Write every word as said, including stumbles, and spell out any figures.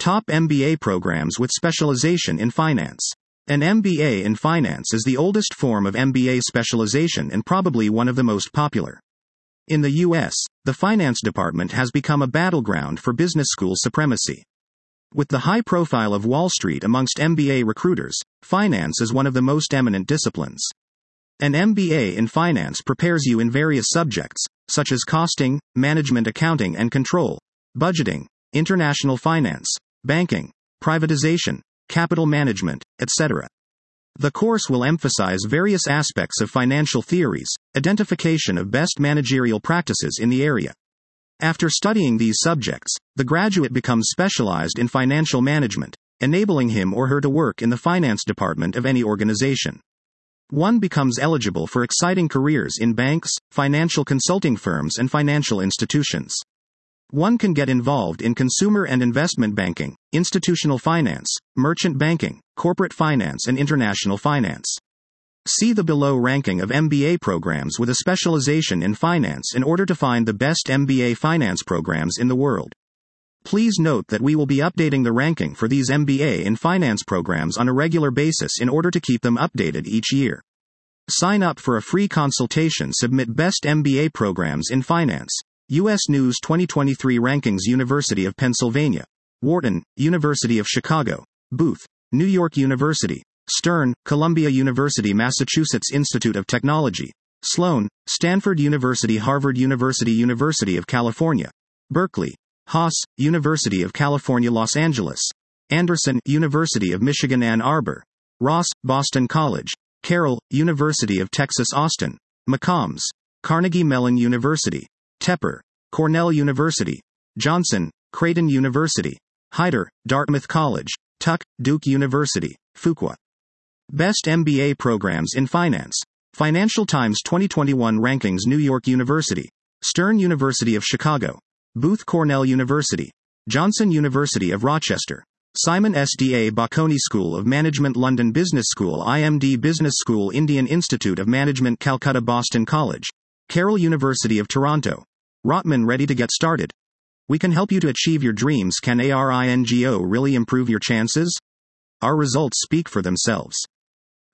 Top M B A programs with specialization in finance. An M B A in finance is the oldest form of M B A specialization and probably one of the most popular. In the U S, the finance department has become a battleground for business school supremacy. With the high profile of Wall Street amongst M B A recruiters, finance is one of the most eminent disciplines. An M B A in finance prepares you in various subjects, such as costing, management accounting and control, budgeting, international finance, banking, privatization, capital management, et cetera. The course will emphasize various aspects of financial theories, identification of best managerial practices in the area. After studying these subjects, the graduate becomes specialized in financial management, enabling him or her to work in the finance department of any organization. One becomes eligible for exciting careers in banks, financial consulting firms, and financial institutions. One can get involved in consumer and investment banking, institutional finance, merchant banking, corporate finance, and international finance. See the below ranking of M B A programs with a specialization in finance in order to find the best M B A finance programs in the world. Please note that we will be updating the ranking for these M B A in finance programs on a regular basis in order to keep them updated each year. Sign up for a free consultation. Submit best M B A programs in finance. U S News twenty twenty-three Rankings. University of Pennsylvania, Wharton, University of Chicago, Booth, New York University, Stern, Columbia University, Massachusetts Institute of Technology, Sloan, Stanford University, Harvard University, University of California, Berkeley, Haas, University of California, Los Angeles, Anderson, University of Michigan, Ann Arbor, Ross, Boston College, Carroll, University of Texas, Austin, McCombs, Carnegie Mellon University, Tepper, Cornell University, Johnson, Creighton University, Hyder, Dartmouth College, Tuck, Duke University, Fuqua. Best M B A programs in finance. Financial Times twenty twenty-one Rankings. New York University, Stern University of Chicago, Booth, Cornell University, Johnson University of Rochester, Simon S D A Bocconi School of Management, London Business School, I M D Business School, Indian Institute of Management, Calcutta, Boston College, Carroll University of Toronto. Rotman. Ready to get started? We can help you to achieve your dreams. Can ARINGO really improve your chances? Our results speak for themselves.